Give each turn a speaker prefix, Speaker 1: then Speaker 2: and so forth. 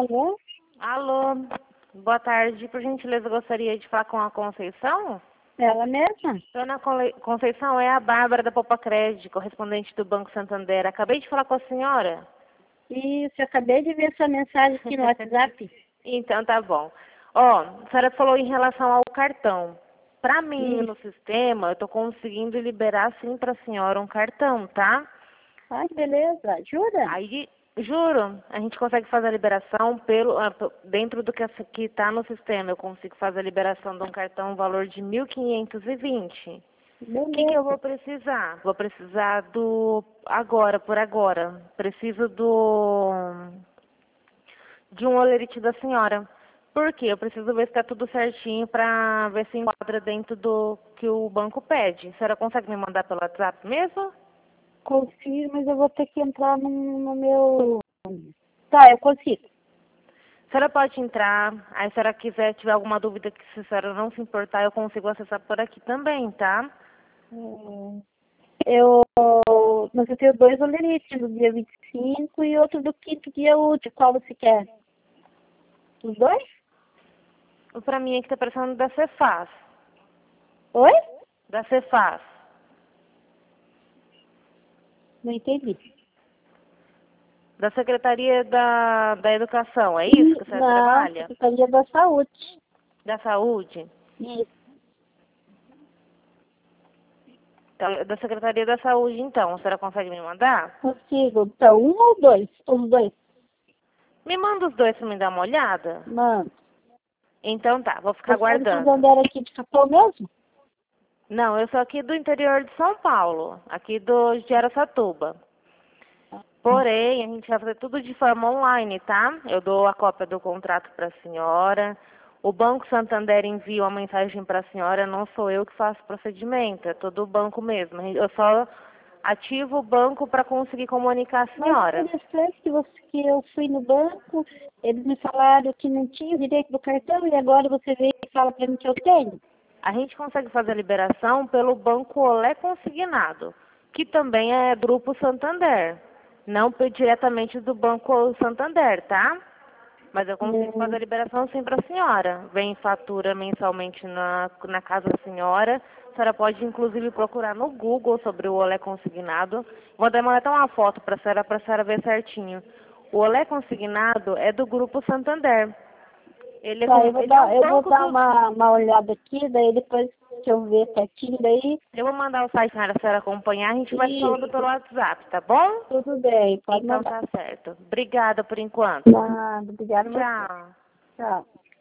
Speaker 1: Alô?
Speaker 2: Alô, boa tarde. Por gentileza, eu gostaria de falar com a Conceição.
Speaker 1: Ela mesma?
Speaker 2: Dona Conceição, é a Bárbara da Poupa Crédito, correspondente do Banco Santander. Acabei de falar com a senhora.
Speaker 1: Isso, eu acabei de ver sua mensagem aqui no WhatsApp.
Speaker 2: Então, tá bom. Ó, a senhora falou em relação ao cartão. Para mim,
Speaker 1: Isso.
Speaker 2: no sistema, eu estou conseguindo liberar, sim, para a senhora um cartão, tá?
Speaker 1: Ai, beleza. Jura?
Speaker 2: Aí, juro, a gente consegue fazer a liberação dentro do que está no sistema. Eu consigo fazer a liberação de um cartão no valor de 1.520. O que eu vou precisar? Vou precisar por agora. Preciso de um olerite da senhora. Por quê? Eu preciso ver se está tudo certinho para ver se enquadra dentro do que o banco pede. A senhora consegue me mandar pelo WhatsApp mesmo?
Speaker 1: Consigo, mas eu vou ter que entrar no meu... Tá, eu consigo.
Speaker 2: A senhora pode entrar, aí se a senhora tiver alguma dúvida que se a senhora não se importar, eu consigo acessar por aqui também, tá?
Speaker 1: Eu... Mas eu tenho 2 olerites, do dia 25 e outro do 5º dia útil. Qual você quer? Os 2?
Speaker 2: Pra mim aqui tá parecendo da Cefaz.
Speaker 1: Oi?
Speaker 2: Da Cefaz.
Speaker 1: Não entendi.
Speaker 2: Da Secretaria da Educação, é isso que a senhora
Speaker 1: Não,
Speaker 2: trabalha?
Speaker 1: Secretaria da Saúde.
Speaker 2: Da Saúde?
Speaker 1: Isso.
Speaker 2: Da Secretaria da Saúde, então. A senhora consegue me mandar?
Speaker 1: Consigo. Então, 1 ou 2? Os 2.
Speaker 2: Me manda os dois pra me dar uma olhada.
Speaker 1: Mano.
Speaker 2: Então tá, vou ficar
Speaker 1: Você é do
Speaker 2: aguardando.
Speaker 1: Santander aqui de Capão mesmo?
Speaker 2: Não, eu sou aqui do interior de São Paulo, aqui de Araçatuba. Porém, a gente vai fazer tudo de forma online, tá? Eu dou a cópia do contrato para a senhora. O Banco Santander envia uma mensagem para a senhora, não sou eu que faço o procedimento, é todo o banco mesmo. Eu só ativo o banco para conseguir comunicar a
Speaker 1: Mas
Speaker 2: senhora.
Speaker 1: interessante que eu fui no banco, eles me falaram que não tinha o direito do cartão e agora você veio e fala para mim que eu tenho.
Speaker 2: A gente consegue fazer a liberação pelo Banco Olé Consignado, que também é Grupo Santander. Não diretamente do Banco Santander, tá? Mas eu consigo fazer a liberação sim para a senhora. Vem fatura mensalmente na casa da senhora. A senhora pode, inclusive, procurar no Google sobre o Olé Consignado. Vou mandar até uma foto para a senhora ver certinho. O Olé Consignado é do Grupo Santander. Ele é,
Speaker 1: Tá,
Speaker 2: ele é um
Speaker 1: eu vou
Speaker 2: banco
Speaker 1: dar
Speaker 2: do...
Speaker 1: uma olhada aqui, daí depois que eu ver certinho, daí
Speaker 2: Eu vou mandar o site para a senhora acompanhar. A gente vai se falando
Speaker 1: isso,
Speaker 2: pelo WhatsApp, tá bom?
Speaker 1: tudo bem, pode
Speaker 2: Então
Speaker 1: mandar.
Speaker 2: tá certo. Obrigada por enquanto.
Speaker 1: Nada, obrigada a você.
Speaker 2: Tchau.
Speaker 1: Tchau.